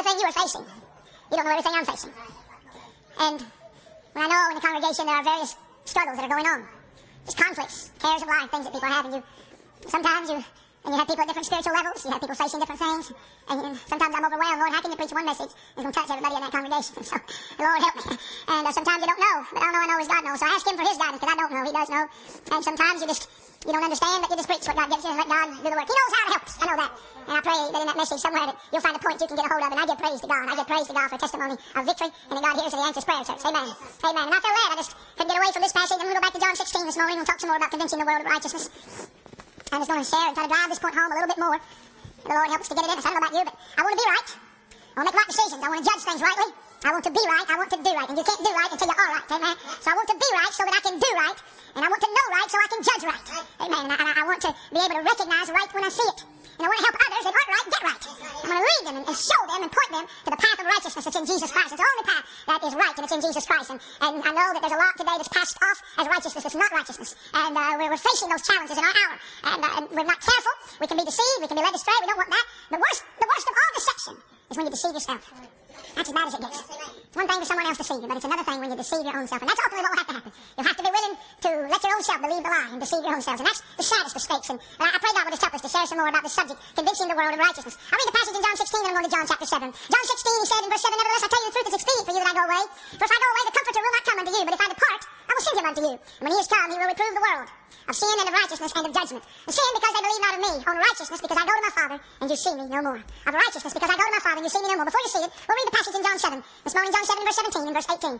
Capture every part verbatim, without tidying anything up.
everything you are facing. You don't know everything I'm facing. And when I know in the congregation there are various struggles that are going on, just conflicts, cares of life, things that people have, and you, sometimes you, and you have people at different spiritual levels, you have people facing different things, and, and sometimes I'm overwhelmed, Lord, how can you preach one message that's going to touch everybody in that congregation? And so, Lord, help me. And uh, sometimes you don't know, but all I know I know is God knows, so I ask Him for His guidance, because I don't know, He does know. And sometimes you just, you don't understand, but you just preach what God gives you and let God do the work. He knows how to help us, I know that. And I pray that in that message somewhere that you'll find a point you can get a hold of, and I give praise to God. I give praise to God for testimony of victory, and that God hears and He answers prayer, church. Amen. Amen. And I feel led, I just couldn't get away from this passage, and we'll go back to John sixteen this morning, and we'll talk some more about convincing the world of righteousness. I'm just going to share and try to drive this point home a little bit more. The Lord help us to get it in us. I don't know about you, but I want to be right. I want to make right decisions. I want to judge things rightly. I want to be right. I want to do right. And you can't do right until you are right. Amen. So I want to be right so that I can do right. And I want to know right so I can judge right. Amen. And I, and I want to be able to recognize right when I see it. And I want to help others that aren't right get right. I'm going to lead them and, and show them and point them to the path of righteousness that's in Jesus Christ. It's the only path that is right, and it's in Jesus Christ. And, and I know that there's a lot today that's passed off as righteousness. It's not righteousness. And uh, we're, we're facing those challenges in our hour. And, uh, and we're not careful. We can be deceived. We can be led astray. We don't want that. The worst, the worst of all deception is when you deceive yourself. That's as bad as it gets. It's one thing for someone else to deceive you, but it's another thing when you deceive your own self. And that's ultimately what will have to happen. You'll have to be willing to let your own self believe the lie and deceive your own selves. And that's the saddest of mistakes. And I, I pray God will just help us to share some more about this subject, convincing the world of righteousness. I read the passage in John sixteen, and I'm going to John chapter seven. John sixteen, he said in verse seven, nevertheless, I tell you the truth, it's expedient for you that I go away. For if I go away, the Comforter will not come unto you. But if I depart, I will send him unto you. And when he is come, he will reprove the world of sin and of righteousness and of judgment. Of sin, because they believe not of me. On righteousness, because I go to my Father, and you see me no more. Of righteousness, because I go to my Father, and you see me no more. Before you see it, we'll read the passage in John seven. This morning, John seven, verse seventeen and verse eighteen.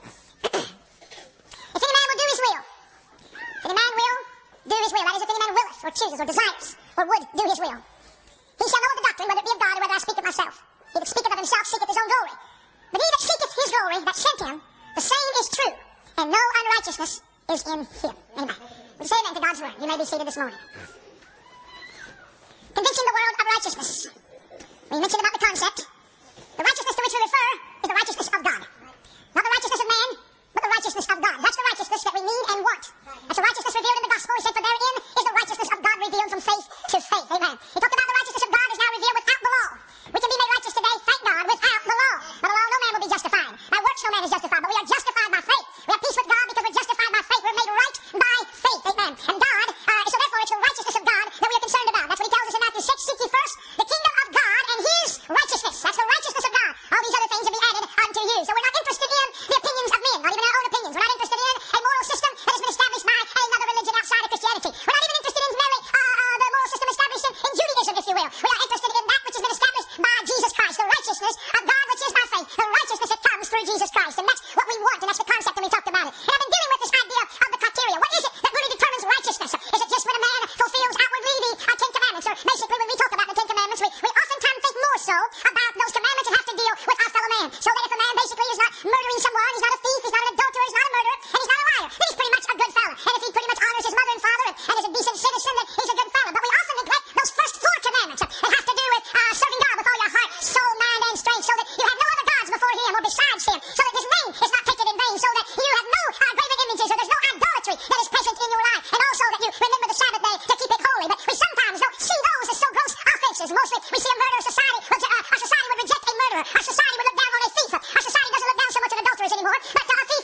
If any man will do his will, if any man will do his will, that is, if any man willeth, or chooses, or desires, or would do his will, he shall know of the doctrine, whether it be of God, or whether I speak of myself. He that speaketh of himself seeketh his own glory. But he that seeketh his glory, that sent him, the same is true, and no unrighteousness is in him. Amen. We say amen to God's word. You may be seated this morning. Convincing the world of righteousness. We mentioned about the concept. The righteousness to which we refer is the righteousness of God. Not the righteousness of man, but the righteousness of God. That's the righteousness that we need and want. That's the righteousness revealed in the gospel. He said, for therein is the righteousness of God revealed from faith to faith. Amen. He talked about the righteousness of God is now revealed without the law. We can be made righteous today, thank God, without the law. By the law, no man will be justified. By works, no man is justified. But we are justified by faith. We have peace with God because we're justified by faith. We're made right by faith. Amen. And God, uh, so therefore it's the righteousness of God that we are concerned about. That's what he tells us in Matthew six. Seek ye first the kingdom of God and his righteousness. That's the righteousness of God. All these other things will be added unto you. So we're not interested in the opinions of men, not even our own opinions. We're not interested in a moral system that has been established by another religion outside of Christianity. We're not even interested in merely uh, uh, the moral system established in, in Judaism, if you will. We are interested in that which has been established by Jesus Christ, the righteousness of God which is by faith, the righteousness that comes through Jesus Christ. And that's what we want, and that's the concept, and we talked about it. And I've been dealing with this idea of the criteria. What is it that really determines righteousness? Is it just when a man fulfills outwardly the uh, Ten Commandments? Or basically when we talk about the Ten Commandments, we, we oftentimes think more so about those commandments that have to deal with our fellow man. So that if a man basically is not murdering someone, he's not a thief, he's not an adulterer, he's not a murderer, and he's not a liar, then he's pretty much a good fella. And if he pretty much honors his mother and father and, and is a decent citizen, then he's a good fella. But we often neglect those first four commandments uh, that have to do with uh, serving God with all your heart, soul, mind, and strength, so that you have no other gods before him or besides him, so that his name is not taken in vain, so that you have no uh, graven images, or there's no idolatry that is present in your life, and also that you remember the Sabbath day to keep it holy. But we sometimes don't see those as so gross offenses. Mostly we see a murderous society. Uh, our society would reject a murderer. Our society would look down on a thief. Our society doesn't look down so much on adulterers anymore, but uh, a thief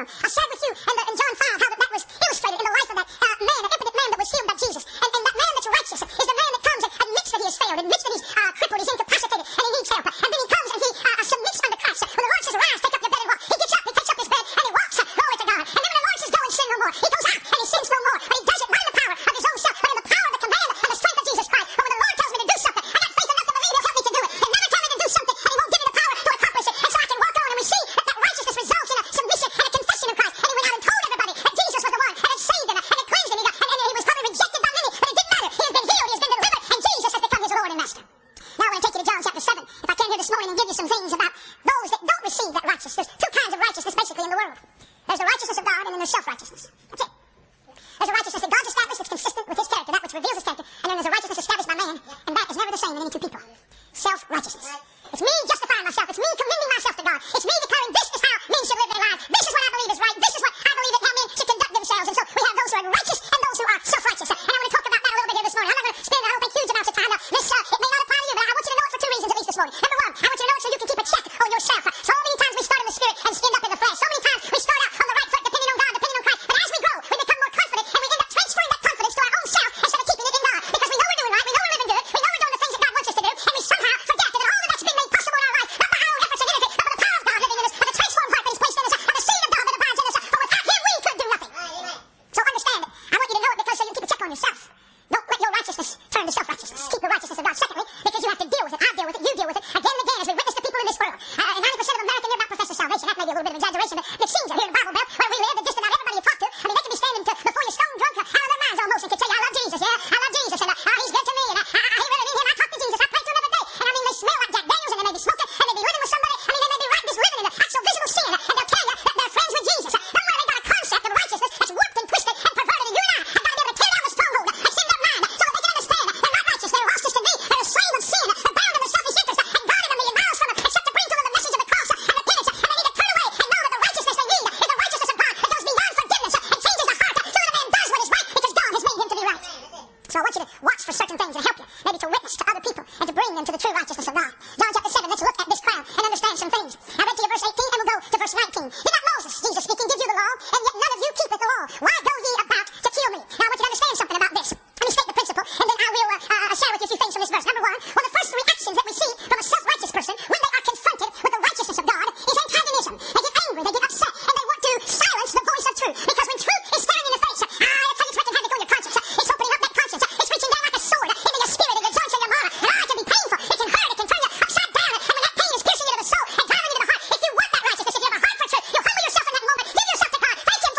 come. I shared with you in, the, in John five how that, that was illustrated in the life of that uh, man, an impotent man that was healed by Jesus. And, and that man that's righteous is the man that comes and admits that he has failed, admits that he's uh, crippled, he's incapacitated, and he needs help. And then he comes and he uh, submits unto Christ. When the Lord says, rise, take up your bed and walk, he gets up, he takes up his bed, and he walks. Glory to God. And then when the Lord says, go and sin no more, he goes out and he sins no more. But he does it not in the power of his own self, but in the power of the command and the strength of Jesus Christ. But when the Lord tells me to do something, I got faith enough to believe he'll help me to do it. He'll never tell me to do something and he won't give me the power to accomplish it. And so I can walk on, and we see that that righteousness results in a submission and a confession of Christ. And he went out and told everybody that Jesus was the one and had saved him and had cleansed him. He got, and, and he was probably rejected by many, but it didn't matter. He has been healed, he has been delivered, and Jesus has become his Lord and Master. Now I want to take you to John chapter seven. If I can here this morning and give you some things about those that don't receive that righteousness. There's two kinds of righteousness basically in the world. There's the righteousness of God, and then there's self-righteousness. That's it. There's a righteousness that God's established that's consistent with his character, that which reveals his character, and then there's a righteousness established by man, and that is never the same in any two people. Self-righteousness. It's me justifying myself. It's me commending myself to God. It's me declaring this is how men should live their lives. This is what I believe is right. This is what I believe that how men should conduct themselves. And so we have those who are righteous and those who are self-righteous. And I want to talk about that a little bit here this morning. I'm not going to spend, I don't think, huge amounts of time. Now, this, uh, it may not apply to you, but I want you to know it for two reasons at least this morning. Number one, I want you to know it so you can keep a check on yourself. So many times we start in the spirit and end up in the flesh. So many times we start out on the right foot depending on God, depending on Christ. But as we grow, we become more confident and we end up transferring that confidence to our own self instead of keeping it in God. Because we know we're doing right, we know we're living good, we know we're doing the things that God wants us to do, and we somehow forget that all of that's been made possible in our life, not by our own efforts or anything, but by the power of God living in us, by the transformed heart that is placed in us, by the seed of God that abides in us. For without him we could do nothing. So understand it. I want you to know it because so you can keep a check on yourself. Don't let your righteousness turn to self-righteousness. Keep the righteousness of God. Secondly, because you have to deal with it. I deal with it. You deal with it. Again and again as we witness to people in this world. Uh, ninety percent of America near about profess salvation. That may be a little bit of exaggeration, but it seems that here in the Bible Belt where we live, that just about everybody you talk to, I mean, they can be standing to, before you stone drunk out of their minds almost and can tell you, I love Jesus, yeah, I love Jesus, and uh, uh, he's good to me, and uh, uh, he really need him. I talk to Jesus. I pray to him every day. And I mean, they smell like Jack Daniels, and they may be smoking, and they may be living with somebody. I mean, they may be right just living in the actual visible sin, and they'll tell you that they're friends with Jesus. Uh, don't worry, they got a concept of righteousness that's warped and twisted and perverted, and you and I have got to be able to tear down the stronghold and send their mind so that they can understand that they're not righteous, they're lost just to me, they're a slave of sin, they're bound in the selfish interest, and God in a million miles from them, except to bring to them the message of the cross and repentance, and they need to turn away and know that the righteousness they need is the righteousness of God that goes beyond forgiveness and changes the heart so that a man does what is right because God has made him to be right. So I want you to watch for certain things and help you, maybe to witness to other people and to bring them to the true righteousness of God. John chapter seven, let's look at this crown and understand some things. I read to you verse eighteen and we'll go to verse nineteen. Did not Moses, Jesus speaking, give you the law, and yet none of you keepeth the law? Why go ye about to kill me? Now I want you to understand something about this. Let me state the principle, and then I will uh, uh, share with you a few things from this verse. Number one, one of the first reactions that we see from a self-righteous person when they are confronted with the righteousness of God is antagonism. They get angry, they get upset, and they want to silence the voice of truth. Because when truth is staring in the face, ah, that's how it's wreaking havoc on your conscience. It's opening up that conscience. It's reaching down like a sword into your spirit and your joints and your marrow. And ah, it can be painful. It can hurt. It can turn you upside down. And when that pain is piercing you to the soul and driving you to the heart, if you want that righteousness, if you have a heart for truth, you'll humble yourself in that moment. Give yourself to God. Thank him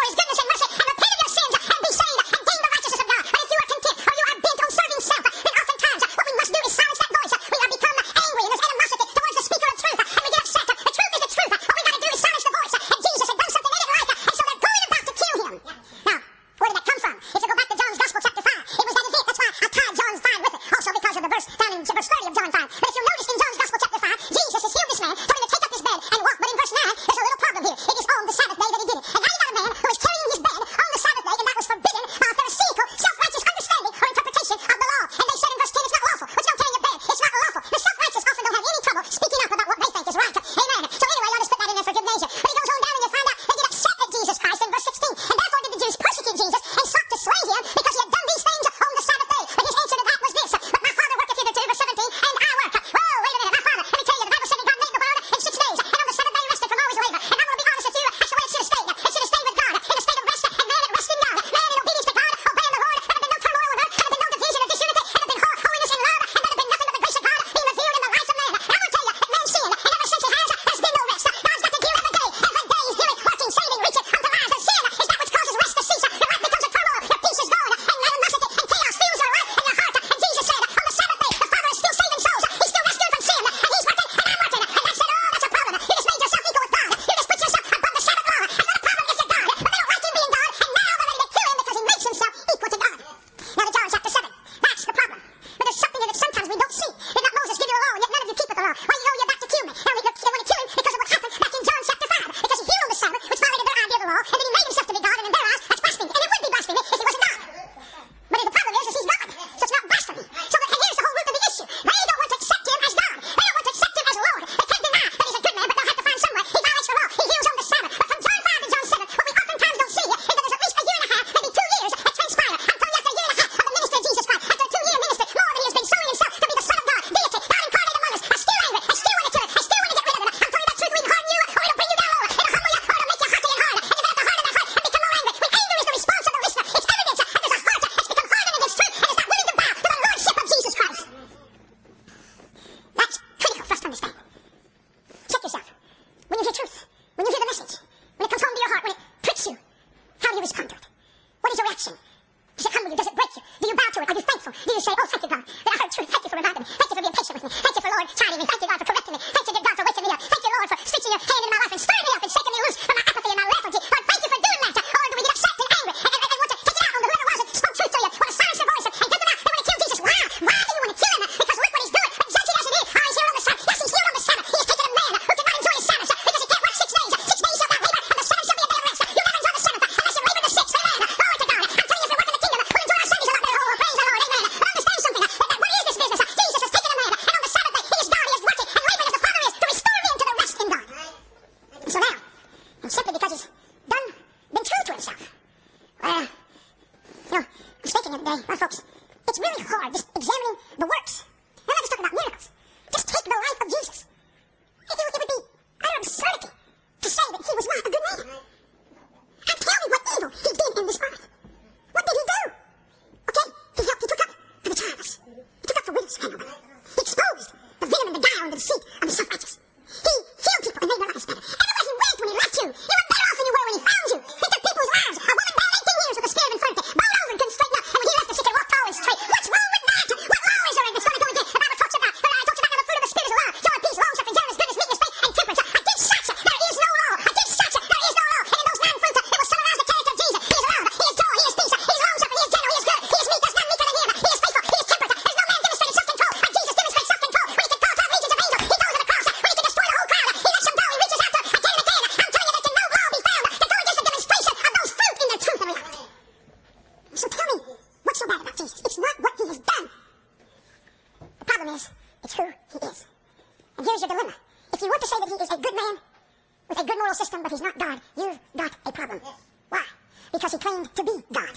you. You were better off than you were when he found you. He took people's lives. A woman died eighteen years with a spirit of infirmity. Bowed over and couldn't straighten up. And when he left her, she could walk tall and straight. What's wrong with that? What law is there that's going to do again? The Bible talks about, the Bible talks about how the fruit of the Spirit is love, joy, peace, long suffering, gentleness, goodness, meekness, faith, and temperance. Against such there is no law. Against such there is no law. And in those nine fruits, it will summarize the character of Jesus. He is love. He is joy. He is peace. He is long suffering. He is gentle. He is good. He is meek. There's none meeker than him. He is faithful. He is temperate. There's no man demonstrated self-control. But Jesus demonstrates self-control. When he could call twelve legions of angels, he goes to the cross. When he could destroy the whole crowd, he lets them go. He reaches out to again and again. I'm telling you, there can no law be found to go against the demonstration of those fruit in their truth and reality. So tell me, what's so bad about Jesus? It's not what he has done. The problem is, it's who he is. And here's your dilemma. If you want to say that he is a good man with a good moral system, but he's not God, you've got a problem. Why? Because he claimed to be God.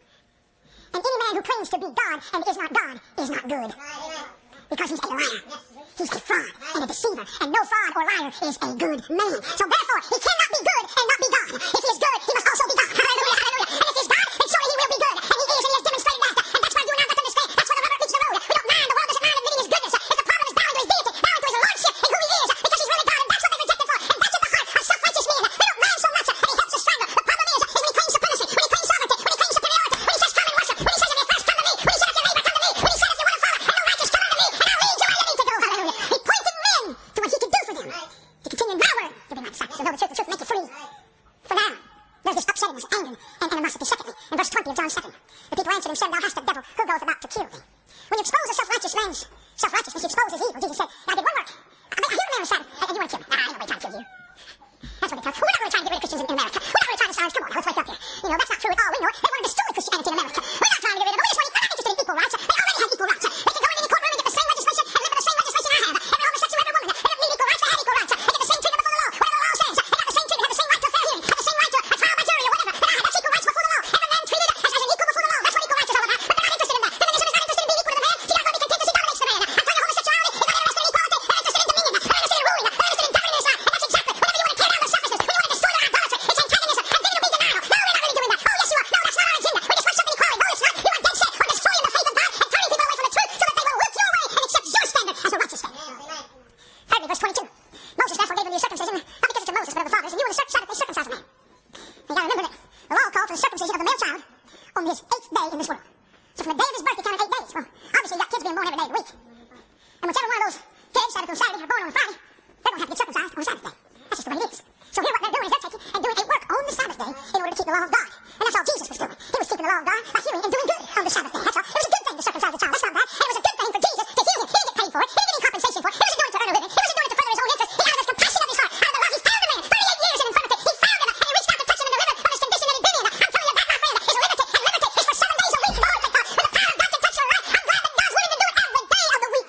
And any man who claims to be God and is not God is not good. Because he's a liar. He's a fraud and a deceiver. And no fraud or liar is a good man. So therefore, he cannot be good and not be God. If he is good, he must also be God. Hallelujah, hallelujah. And if he's God, then surely he will be good. And he is, and he has demonstrated that. And that's why you and I got to understand. That's why the rubber meets the road. We don't mind. The world doesn't mind admitting his goodness. If the problem is bowing to his deity, bowing to his lordship and who he is, because he's really God, and that's what they rejected for. And that's in the heart of self-righteous men. They don't mind so much, and he helps us struggle. The problem is, is when he claims supremacy, when he claims sovereignty, when he claims superiority, when he says come and worship, when he says if you're first, come to me, when he said if you're neighbor, come to me, when he said if you want to follow, and the righteous, come unto me, and I'll lead you where you need to go. Hallelujah. He pointed men to what he could do for them. To continue in my word, to be my disciples, to know the truth, the truth, make you free. For now, there's this upsettingness, anger, and animosity. Secondly, in verse twenty of John seven, the people answered him, saying, Thou hast a devil, who goeth about to kill thee? When you expose a self-righteous man's self-righteousness, you expose his evil. Jesus said, I did one work. I, I healed a man on Sabbath, and you want to kill me. Nah, ain't nobody trying to kill you. That's what they tell. We're not really trying to get rid of Christians in, in America. We're not really trying to silence. Come on, now, let's wake up here. You know, that's not true at all. We know it. They want to destroy Christianity in America. We're not trying to get rid of it. We just want to, we're not interested in equal rights. They already have equal rights. They can go in any courtroom and get the same legislation and live with the same legislation I have. Every homosexual, every woman. They don't need equal rights. They have equal rights. They get the same treatment before the law. Whatever the law says. They got the same treatment, have the same right to a fair hearing, have the same right to a trial by jury or whatever. They that's equal rights before the law. Every man treated as, as an equal before the law. That's what equal rights is all about. But they're not interested in that. Feminism is not interested in being equal to the man. She got to be content as he dominates the man. I'm telling you, homosexuality is not interested in equality. They're interested in dominion. They're interested in ruling. They're interested in governing this life. And that's exactly whenever you want to tear down their selfishness, when you want to destroy their idolatry, it's antagonism. And then you'll be denial. No, we're not really doing that. Oh, yes, you are. No, that's not our agenda. We just want something equality. No, it's not. You are dead set on destroying the faith of God and turning people away from the truth so that they will look your way and accept your standard as a righteous standard. Thirdly, verse twenty-two. Moses therefore gave them the circumcision, not because it's of Moses, but of the fathers. And you on the Sabbath, they circumcise a man. And you got to remember that the law called for the circumcision of the male child on his eighth day in this world. So from the day of his birth, he counted eight days. Well, obviously, you got kids being born every day of the week. And whichever one of those kids, Sabbath on Saturday, are born on Friday, they're going to have to get circumcised on Sabbath day. That's just the way it is. So here what they're doing is they're taking and doing a work on the Sabbath day in order to keep the law of God. And that's all Jesus was doing. He was keeping the law of God by healing and doing good on the Sabbath day. That's all. It was a good thing to circumcise the child. That's not bad. And it was a good thing for Jesus to heal him. He didn't get paid for it. He didn't get any compensation for it. He wasn't doing it to earn a living. He wasn't doing it to further his own interest. He out of his compassion of his heart, out of the love, he found a man. thirty-eight years in infirmity. He found him and he reached out to touch him in the river of his condition that he'd been in. I'm telling you that, my friend, is limited. And limited is for seven days a week. Lord, thank God. When the power of God can touch your life, I'm glad that God's willing to do it every day of the week.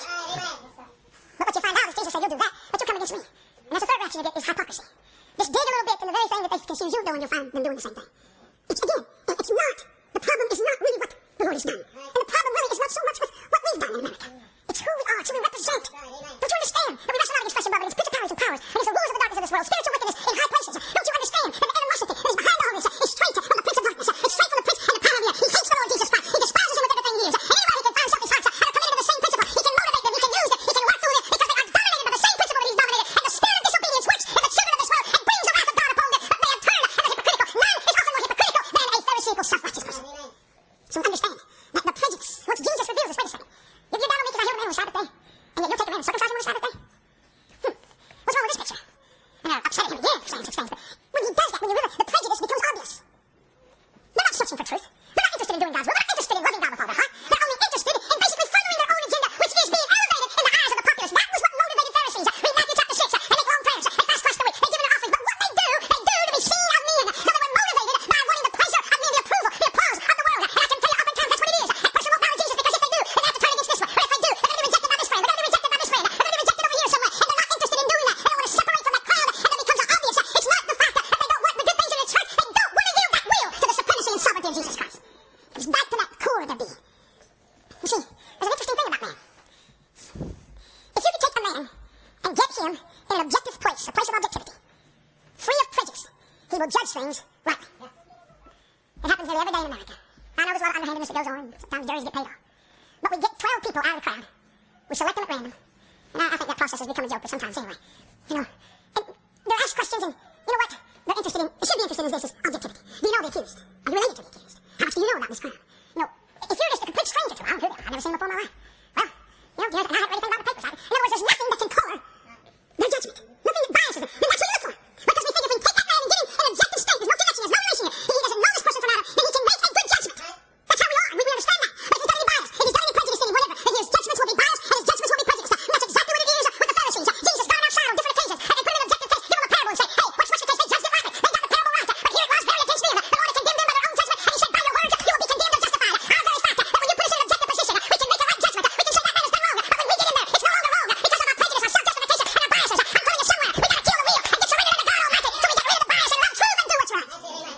But what you find out is Jesus said, you'll do that, but you'll come against me. And that's the third reaction you get is hypocrisy. Just dig a little bit in the very thing that they accuse you of doing, you'll find them doing the same thing. It's, again, it's not, the problem is not really what the Lord has done. And the problem really is not so much with what we've done in America. It's who we are, it's who we represent. Don't you understand that we wrestle not against flesh and blood, but against principalities and powers, and against the rulers of the darkness of this world, spiritual wickedness in high places. Don't you understand that the animosity that is behind all this is straight from the prince of darkness, it's straight from the prince and the power of the air. He hates the Lord Jesus Christ. He despises him with everything he is. And anybody who can find something hard, how to come into the same principle, he can motivate them, he can use them, he can work through them, because they are dominated by the same principle that he's dominated. And the spirit of disobedience works in the children of this world and brings the wrath of God upon them. But they have turned and are hypocritical. None is often more hypocritical than a pharisaical self-righteous person. So understand that the prejudice, what Jesus reveals is, wait a second, if you're down on me because I healed a man on Sabbath day, and yet you'll take a man and circumcise him on the Sabbath day? Hmm. What's wrong with this picture? And they're upsetting him again for saying such things, but when he does that, when you realize, the prejudice becomes obvious. They're not searching for truth. They're not interested in doing God's will. They're not interested in loving God with all their heart. They're only interested in basically furthering their own agenda, which is being elevated in the eyes of the populace. That was what motivated Pharisees. Read Matthew chapter six. They make long prayers. They fast twice a week. They give an offering. But what they do, they do to be seen of men. So they were motivated by wanting the pleasure of men, the approval, the applause of the world. And I can tell you oftentimes that's what it is. A person won't follow Jesus because if they do, then they have to turn against this one. Or if they do, they're going to be rejected by this friend. They're going to be rejected by this friend. They're going to be rejected over here somewhere. And they're not interested in doing that. They don't want to separate from that crowd. And then it becomes obvious. It's not the fact that they don't want the good things in the church. They don't want to yield that will to the supremacy and sovereignty of Jesus Christ. It's back to that core of their being. You see, there's an interesting thing about man. If you could take a man and get him in an objective place, a place of objectivity, free of prejudice, he will judge things rightly. It happens nearly every day in America. I know there's a lot of underhandedness that goes on. Sometimes juries get paid off. But we get twelve people out of the crowd. We select them at random. And I, I think that process has become a joke, but sometimes anyway. You know, and they're asked questions, and you know what? They're definition is this, is objectivity. Do you know the accused? Are you related to the accused? How much do you know about this crime? You know, if you're just a complete stranger to it, I don't know who they are. I've never seen them before in my life. Well, you know, and I haven't read anything about the papers. I, in other words, there's nothing that can color their judgment. Nothing that biases them. Then that's what you look for. Because we think if we take that man and give him an objective state, there's no connection, there's no relation here, he doesn't know this person from Adam, then he can make a good judgment. That's how we are, and we, we understand that. But if he's got any bias, if he's got any prejudice in him, whatever, then his judgments will be biased, and his judgments will be prejudiced. And that's exactly what it is with the Pharisees. Jesus got outside on different occasions, and they put him in an objective case, give him a parable, and say, hey, what's, what's the case? They judged it rightly. They got the parable right. But here it was, very against them. The Lord had condemned them by their own judgment, and he said, by your words, you will be condemned or justified. Our very fact that when you put us in an objective position, we can make a right judgment. We can say that man has done wrong. But when we get in there, it's no longer wrong because of our prejudice, our self-justification, and our biases. I'm telling you somewhere, we gotta kill the wheel and get surrendered to God Almighty so we get rid of the bias and love truth and do what's right.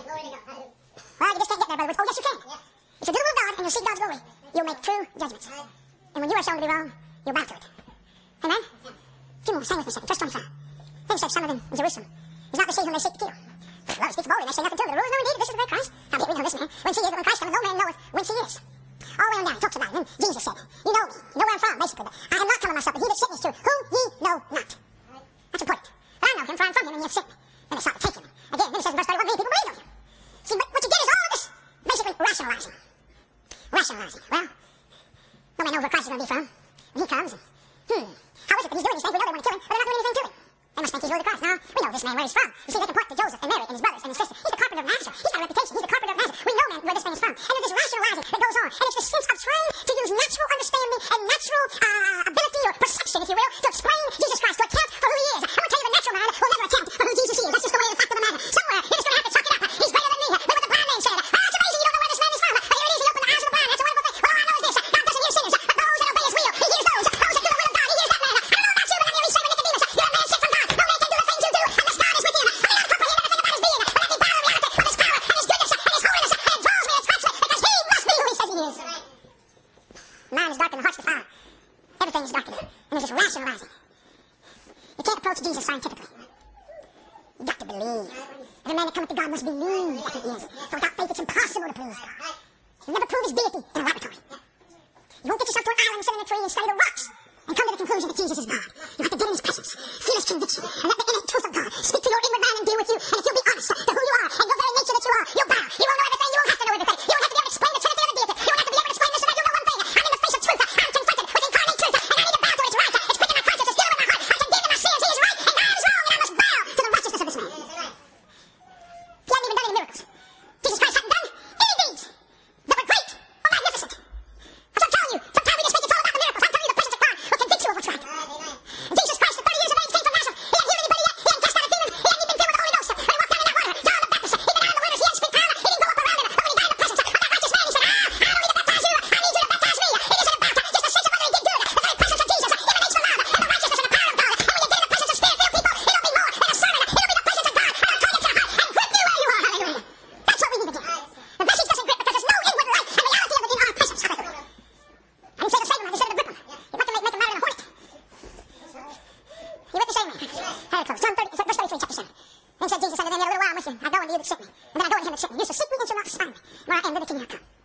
Well, you just can't get there, brother. Oh, yes, you can. If you do the will of God and you'll seek God's glory, you'll make true judgments. And when you are shown to be wrong, you'll bow to it. Amen? Two more. Sing with me a second. Verse twenty-five. Then said some of them in Jerusalem, is not the she whom they seek to kill. Well, speaks boldly, and they say nothing to him. The rules know indeed that this is the great Christ. Howbeit we know this man. Whence he is, but when Christ cometh, no man knoweth whence he is. All the way on down, he talks about it. Then Jesus said, you know me. You know where I'm from, basically. But I have not come of myself, but he that sent me is true, whom ye know not. That's important. But I know him, for I'm from him, and ye have sent me. Then they sought to take him. Again, then it says in verse thirty-one, many people believe on him. See, what, what you get is all of this, basically, rationalizing. Rationalizing. Well, no man knows where Christ is going to be from. When he comes, and, hmm, how is it that he's doing these things? We know they want to kill him, but they're not doing anything to him. They must think he's really the Christ. Now, we know this man where he's from. You see, they can point to Joseph and Mary and his brothers and his sister. He's the carpenter of Nazareth. He's got a reputation. He's the carpenter of Nazareth. We know man where this man is from. And there's this rationalizing that goes on. And it's the sense of trying to use natural understanding and natural uh, ability or perception, if you will, to explain Jesus Christ, to account for who he is. I want to tell you, the natural man will never account for who Jesus is. That's just the way of the fact of the matter. Somewhere, you're just going to have to chuck it up. He's greater than me. Look what the blind man said. Oh, it's amazing. You don't know where this man is from. But here it is. He opened the eyes of the blind. That's a wonderful thing. Well, all I know is this. God doesn't hear sinners, but those that obey his will. He hears those. Those that do the will of God. He hears that man. I don't know about you, but I hear he say with Nicodemus, you're a man sent from God. No man can do the things you do unless God is with him. I may not comprehend everything about his being, but I can follow the reality of his power and his goodness and his holiness. And it draws me, it attracts me, because he must be who he says he is. Mind is darkened, the heart's defiled. Everything is darkened. And there's this rationalizing. You can't approach Jesus scientifically. You've got to believe. Every man that cometh to God must believe that he is. For without faith it's impossible to please God. You'll never prove his deity in a laboratory. You won't get yourself to an island, sit in a tree, and study the rocks, and come to the conclusion that Jesus is God. You have to get in his presence, feel his conviction, and let the innate truth of God speak to your inward man and deal with you. And if you'll be honest to who you are and your very nature that you are, you'll bow. You won't know everything. You won't have to know everything. You won't have to be able to explain the Trinity or the deity. You won't have to be able to explain this or that. You'll know one thing. I'm in the face of truth. I'm confronted with incarnate truth, and I need to bow to it. It's right. It's pricking my conscience. It's dealing with my heart. I'm condemned in my sins. He is right, and God is wrong, and I must bow to the righteousness of this man. He hadn't even done any miracles. Jesus Christ hadn't done any deeds that were great or magnificent. That's what I'm telling you. Sometimes we just think it's all about the miracles. I'm telling you, the presence of God will convict you of what's right. And Jesus Christ, at thirty years of age, came from Nazareth. He hadn't healed anybody yet. He hadn't cast out a demon. He hadn't even been filled with the Holy Ghost. When he walked down in that water, John the Baptist, he'd been out in the wilderness. He hadn't speak power. He didn't go up around him. But when he got in the presence of that righteous man, he said, ah, I don't need to baptize you. I need you to baptize me. It isn't about just a sense of whether he did good. The very presence of Jesus emanates the love and the righteousness and the power of God. And when you get in the presence of Spirit-filled people, it'll be more than a sermon. It'll be the presence of God. And I'll turn it to the heart and grip you where you are. Hallelujah. That's what we need to do. The message doesn't grip because there's no inward light and reality of it in our presence. Hallelujah. I didn't say the same man. I said the grip him. You want to make, make a matter of a hornet. You with the same man. Very close. John thirty, verse thirty-three, chapter seven. Then said Jesus unto them, yet a little while I'm with you. I go unto you that sent me. And then I go unto him that sent me. You shall seek me and shall not find me. Where I am, thither can you not come.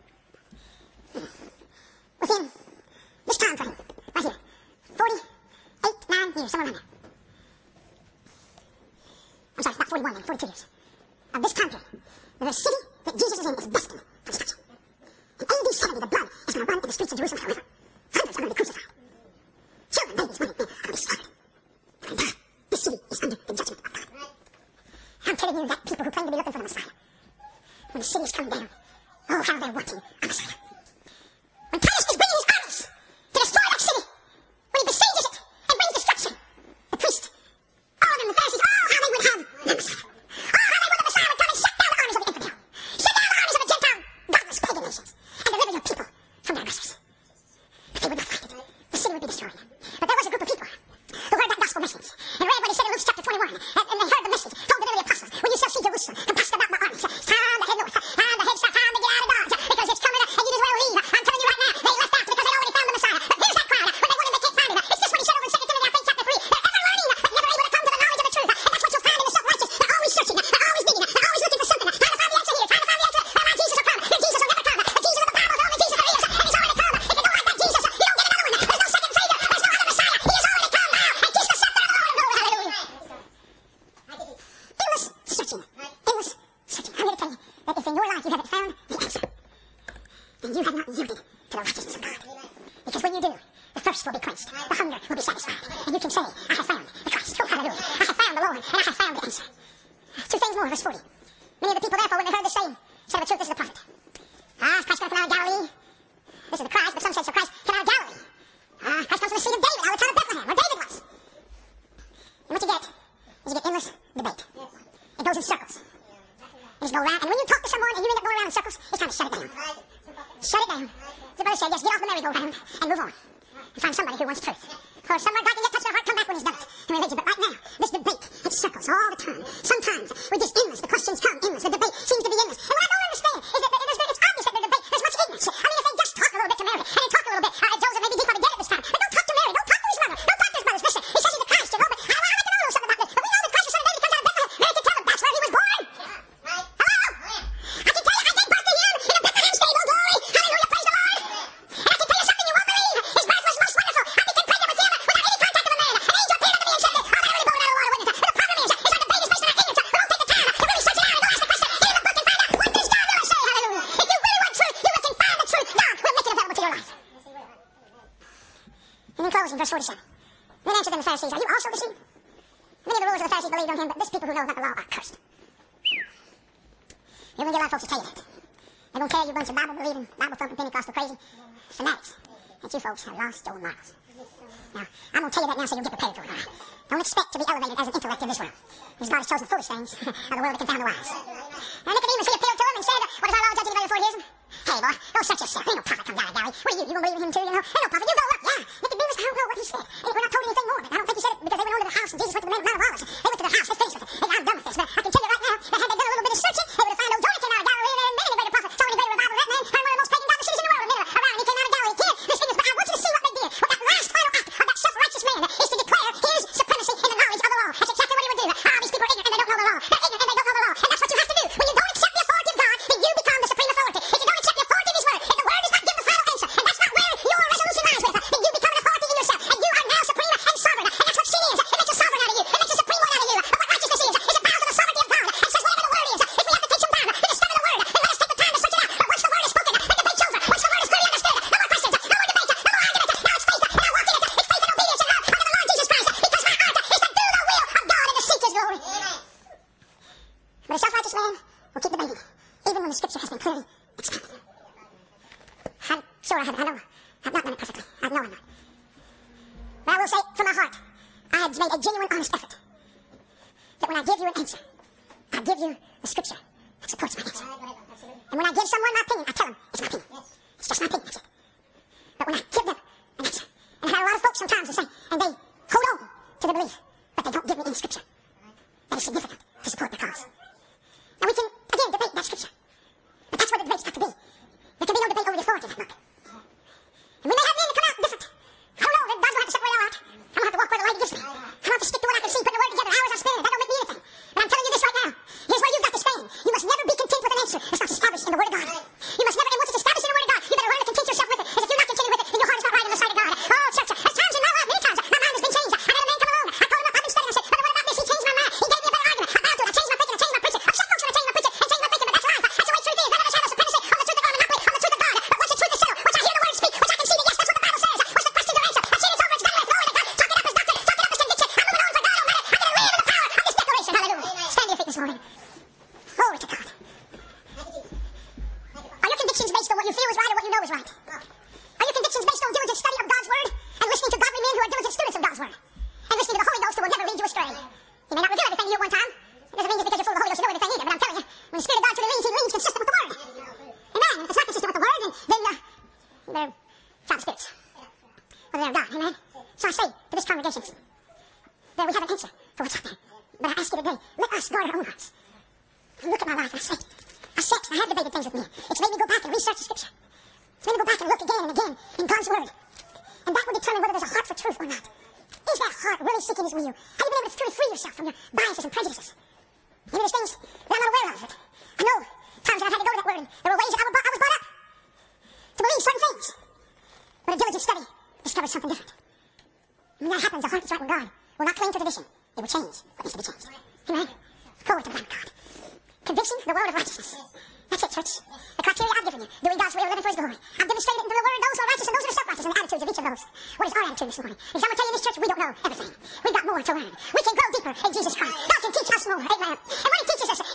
Within this time frame, right here, forty-eight, nine years, somewhere around there. I'm sorry, it's not forty-one then, forty-two years. Of this time period, the city that Jesus is in is destined for destruction. In A D seventy, the blood is going to run in the streets of Jerusalem like a river. Hundreds are going to be crucified. Children, babies, women, men are going to be slaughtered. And now, this city is under the judgment of God. I'm telling you that people who claim to be looking for the Messiah, when the city is coming down, oh, how they're wanting a Messiah. When Titus is bringing his armies to destroy that city, when he besieges it and brings destruction, the priest, all of them, the Pharisees, oh, how they would have the Messiah. Oh, how they would the Messiah would come and shut down the armies of the infidel. Shut down the armies of the Gentile, godless pagan nations, and deliver your people from their aggressors. But they would not find it. The city would be destroyed. But there was a group of people who heard that gospel message and read what he said in Luke chapter twenty-one, and, and they heard the message told to them the apostles, when you shall see Jerusalem compassed about by armies, it's time to head north, time to head south, time to get out of Dodge, because it's coming, and you just your life you haven't found the answer, then you have not yielded to the righteousness of God. Because when you do, the thirst will be quenched, the hunger will be satisfied, and you can say, I have found the Christ. Oh, hallelujah. I have found the Lord, and I have found the answer. Two things more, verse forty. Many of the people, therefore, when they heard this saying, said of a truth, this is the prophet. Ah, is Christ going to come out of Galilee? This is the Christ, but some said, so Christ came out of Galilee. Ah, Christ comes from the seed of David, out of the town of Bethlehem, where David was. And what you get is you get endless debate. It goes in circles. And it's go around, and when you talk to someone and you end up going around in circles, it's time to shut it down. Shut it down. The brother said, yes, get off the merry-go-round and move on. And find somebody who wants truth. For if somewhere God can get touch their heart, come back when he's done it in religion. But right now, this debate, it circles all the time. Sometimes, we're just endless. The questions come endless. The debate seems to be endless. And what I don't understand is that there's, it's obvious that the debate, there's much ignorance. I mean, if they just talk a little bit to Mary, and they talk a little bit, uh, Joseph maybe deep ought to get it this time. But don't talk to Mary. Don't talk to his mother. Don't talk to his brothers. Listen, he says he's the Christ, you know, but I, I like to know something about this. But we know that Christ, the son of David, comes out of Bethlehem. Mary can tell him that's where he was born. Hello? I can tell you, I gave birth to him in a Bethlehem stable. Glory. Hallelujah. Praise the Lord. And I can tell you something you won't believe. His birth was most wonderful. I became pregnant with him without any contact of a man. An angel appeared unto me and said, oh, that really blown out a lot of witness. But the problem is, is our debate is based on our ignorance. We don't take the time to really search it out and go ask the question. Get in the book and find out, what does God really say? Hallelujah. If you really want truth, you can find the truth. God will make it available to your life. And in closing, verse forty-seven. Then answered them the Pharisees, are you also deceived? Many of the rulers of the Pharisees believed on him, but this people who know not the law are cursed. You're going to get a lot of folks to tell you that. They're going to tell you a bunch of Bible-believing, Bible-thumping, Pentecostal crazy fanatics that you folks have lost your morals. Now, I'm going to tell you that now so you'll get prepared for it, all right? Don't expect to be elevated as an intellect in this world. Because God has chosen the foolish things of the world to confound the wise. Now, Nicodemus, he appealed to him and said, what does our law judge anybody before he hears him? Hey, boy, don't shut yourself. Ain't no prophet comes out of Galilee. What are you? You going to believe in him too, you know? Ain't no prophet. You go up. Yeah. Nicodemus, I don't know what he said. And we're not told anything more. But I don't think he said it because they went over to the house and Jesus went to the Mount of Olives. They went to the house. They finished with it. Hey, I'm done with this. But I can tell you right now that had they done a little bit of searching, they would have found out Jonah came out of Galilee and many greater prophet. So many greater revival that man. And one of the most pagan godless cities in the world. Nineveh, around. He came out of Galilee. Kid, this ignorance. But I want you to see what they did. What that last final act of that self-righteous man is to declare his supremacy in the knowledge of the law. That's exactly what he would do. Ah, these people are ignorant and they don't know the law. They're ignorant and they don't know the law. And that's what you have to do. When you don't accept the authority of God, then you become the supreme authority. If you don't accept the authority of his word, if the word does not give the final answer, and that's not where your resolution lies with, then you become an authority in yourself. And you are now supreme and sovereign. And that's what sin is. It makes a sovereign out of you. It makes a supreme one out of you. But what righteousness is, is it bows to the sovereignty of God. And says whatever the word is, if we have to take some time to discover the word, then let us take the time to search it out. But once the word is spoken, the debate's over. Once the word is clearly understood, no more questions, no more debate, no more argument. Now it's faith. Now walk in it. It's faith and obedience and love unto the Lord Jesus Christ. Because my heart is to do the will of God and to seek his glory. But a self-righteous man will keep debating, even when the scripture has been clearly expounded. I'm sure I, have, I know I've not done it perfectly. I know I'm not. But I will say from my heart, I have made a genuine, honest effort that when I give you an answer, I give you the scripture that supports my answer. And when I give someone my opinion, I tell them it's my opinion. It's just my opinion, that's it. But when I give them an answer, and I've had a lot of folks sometimes that say, and they hold on to the belief, but they don't give me any scripture that is significant to support their cause. Now we can, again, debate that scripture. But that's where the debate's got to be. There can be no debate over the authority of that book. And we may have men that come out different. I don't know, God's going to have to separate all out. I'm going to have to walk where the light gives me. I'm going to have to stick to what I can see, putting the word together. Hours I spend it. That don't make me anything. But I'm telling you this right now. Here's where you've got to stand. You must never be content with an answer that's not established in the word of God. You must never, and once it's established in the word of God, you better learn to content yourself with it. Because if you're not contented with it, then your heart is not right in the sight of God. Oh, church, there's times in my life, many times, my mind has been changed. I had a man come along. I told him, I've been studying. I said, brother, what about this? He changed my mind. He gave me a better argument. I bowed to it. I changed my thinking. I changed my preaching. I'm some folks going to change my preaching and change my thinking, but that's life. That's the way truth is. None of us have a supremacy on the truth of God, monopoly on the truth of God. But once the truth is settled, once I hear the word speak, once I can see that, yes, that's what the Bible says. Once the question or answer, I see it's over. It's done with. Glory to God. Talk it up as doctrine. Talk it up as conviction. I'm moving on for God Almighty. I'm going to live in the power of this declaration. Hallelujah. Stand to your feet this morning. Glory to God. Are your convictions based on what you feel is right or what you know is right? Are your convictions based on diligent study of God's word and listening to godly men who are diligent students of God's word? And listening to the Holy Ghost who will never lead you astray? He may not reveal everything to you at one time. It doesn't mean just because you're full of the Holy Ghost you know everything either. But I'm telling you, when the Spirit of God truly leads, he leads consistent with the word. Amen. If it's not consistent with the word, then, then uh, they're child spirits. Or they're of God. Amen. So I say to this congregation, there we have an answer for what's out there. But I ask you today, let us guard our own hearts. And look at my life and I say, I sat, I have debated things with men. It's made me go back and research the scripture. It's made me go back and look again and again in God's word. And that will determine whether there's a heart for truth or not. Is that heart really seeking his will? Have you been able to truly free yourself from your biases and prejudices? You know, there's things that I'm not aware of. I know times that I've had to go to that word and there were ways that I was brought, I was brought up to believe certain things. But a diligent study discovers something different. And when that happens, a heart that's right with God will not cling to tradition. It will change what needs to be changed. Amen. Glory to the Lamb of God. Conviction, the word of righteousness. That's That's it, church. The criteria I've given you. Doing God's will, living for His glory. I've demonstrated it in the Word, those who are righteous and those who are self-righteous, and the attitudes of each of those. What is our attitude this morning? Because I'm going to tell you in this church, we don't know everything. We've got more to learn. We can grow deeper in Jesus Christ. God can teach us more. Amen. And when He teaches us,